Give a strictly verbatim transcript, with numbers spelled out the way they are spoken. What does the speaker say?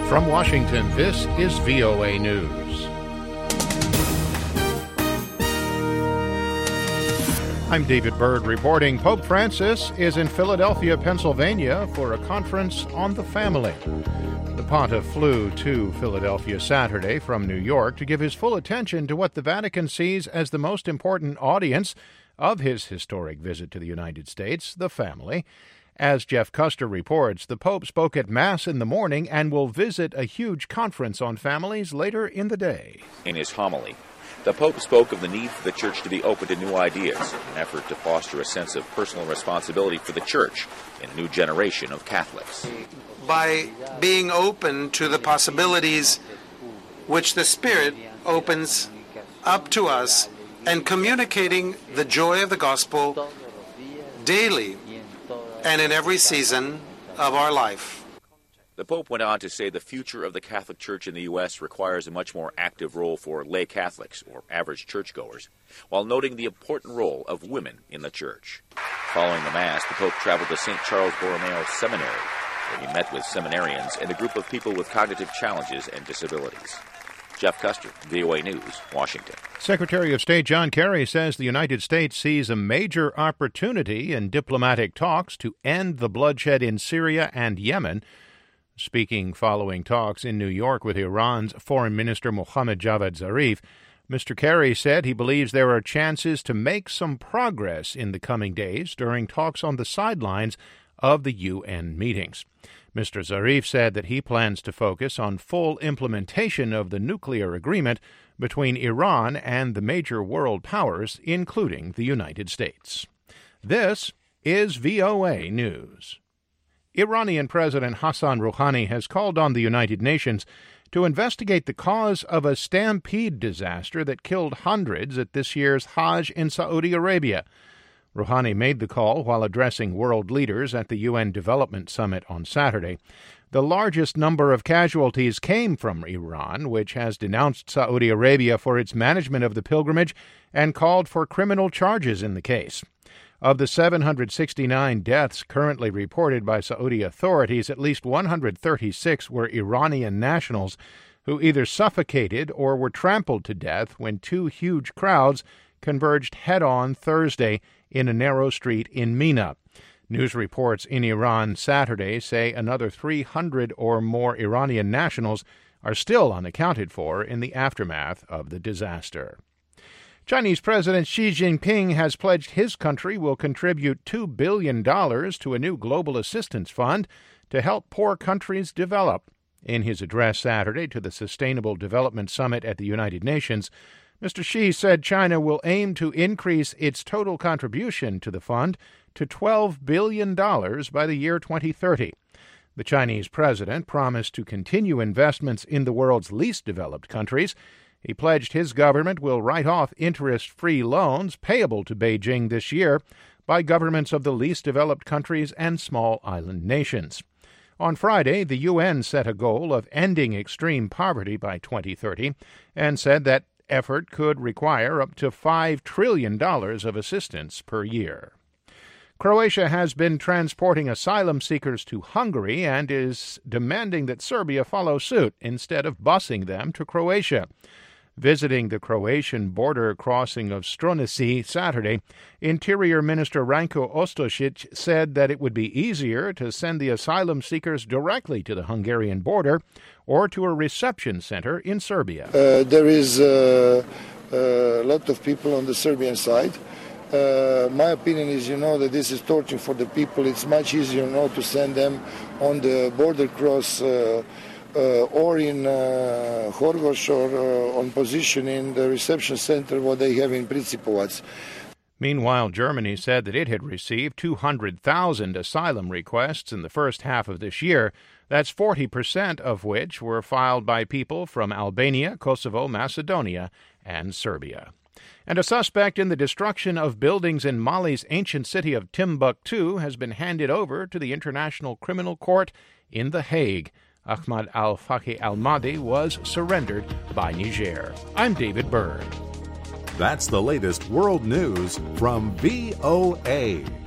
From Washington, this is V O A News. I'm David Byrd reporting. Pope Francis is in Philadelphia, Pennsylvania for a conference on the family. The Pontiff flew to Philadelphia Saturday from New York to give his full attention to what the Vatican sees as the most important audience of his historic visit to the United States, the family. As Jeff Custer reports, the Pope spoke at Mass in the morning and will visit a huge conference on families later in the day. In his homily, the Pope spoke of the need for the Church to be open to new ideas, an effort to foster a sense of personal responsibility for the Church in a new generation of Catholics. By being open to the possibilities which the Spirit opens up to us and communicating the joy of the gospel daily and in every season of our life. The Pope went on to say the future of the Catholic Church in the U S requires a much more active role for lay Catholics, or average churchgoers, while noting the important role of women in the Church. Following the Mass, the Pope traveled to Saint Charles Borromeo Seminary, where he met with seminarians and a group of people with cognitive challenges and disabilities. Jeff Custer, V O A News, Washington. Secretary of State John Kerry says the United States sees a major opportunity in diplomatic talks to end the bloodshed in Syria and Yemen. Speaking following talks in New York with Iran's Foreign Minister Mohammad Javad Zarif, Mister Kerry said he believes there are chances to make some progress in the coming days during talks on the sidelines of the U N meetings. Mister Zarif said that he plans to focus on full implementation of the nuclear agreement between Iran and the major world powers, including the United States. This is V O A News. Iranian President Hassan Rouhani has called on the United Nations to investigate the cause of a stampede disaster that killed hundreds at this year's Hajj in Saudi Arabia. Rouhani made the call while addressing world leaders at the U N Development Summit on Saturday. The largest number of casualties came from Iran, which has denounced Saudi Arabia for its management of the pilgrimage and called for criminal charges in the case. Of the seven hundred sixty-nine deaths currently reported by Saudi authorities, at least one hundred thirty-six were Iranian nationals who either suffocated or were trampled to death when two huge crowds converged head-on Thursday in a narrow street in Mina. News reports in Iran Saturday say another three hundred or more Iranian nationals are still unaccounted for in the aftermath of the disaster. Chinese President Xi Jinping has pledged his country will contribute two billion dollars to a new global assistance fund to help poor countries develop. In his address Saturday to the Sustainable Development Summit at the United Nations, Mister Xi said China will aim to increase its total contribution to the fund to twelve billion dollars by the year twenty thirty. The Chinese president promised to continue investments in the world's least developed countries. He pledged his government will write off interest-free loans payable to Beijing this year by governments of the least developed countries and small island nations. On Friday, the U N set a goal of ending extreme poverty by twenty thirty and said that effort could require up to five trillion dollars of assistance per year. Croatia has been transporting asylum seekers to Hungary and is demanding that Serbia follow suit instead of busing them to Croatia. Visiting the Croatian border crossing of Stronici Saturday, Interior Minister Ranko Ostojic said that it would be easier to send the asylum seekers directly to the Hungarian border or to a reception center in Serbia. Uh, there is uh, a lot of people on the Serbian side. Uh, my opinion is, you know, that this is torture for the people. It's much easier, you know, to send them on the border cross uh, Uh, or in uh, Horgoš or uh, on position in the reception center what they have in Principovac. Meanwhile, Germany said that it had received two hundred thousand asylum requests in the first half of this year. That's forty percent of which were filed by people from Albania, Kosovo, Macedonia, and Serbia. And a suspect in the destruction of buildings in Mali's ancient city of Timbuktu has been handed over to the International Criminal Court in The Hague. Ahmad al-Faqih al-Mahdi was surrendered by Niger. I'm David Byrd. That's the latest world news from V O A.